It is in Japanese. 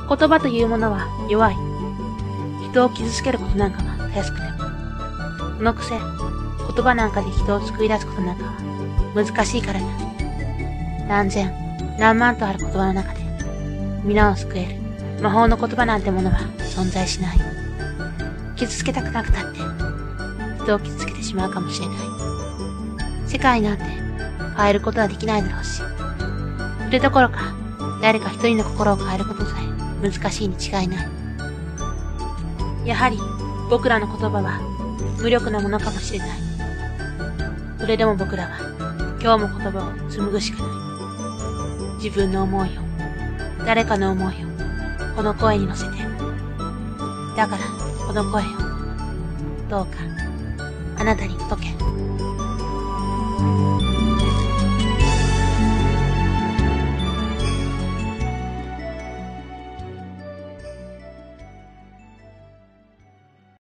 言葉というものは弱い。人を傷つけることなんかはたやすくても。そのくせ、言葉なんかで人を救い出すことなんかは難しいからだ。何千、何万とある言葉の中で、皆を救える魔法の言葉なんてものは存在しない。傷つけたくなくたって、人を傷つけてしまうかもしれない。世界なんて変えることはできないだろうし、それどころか誰か一人の心を変えることさえ難しいに違いない。やはり僕らの言葉は無力なものかもしれない。それでも僕らは今日も言葉を紡ぐしかない。自分の思いを、誰かの思いをこの声に乗せて。だからこの声をどうかあなたに届け。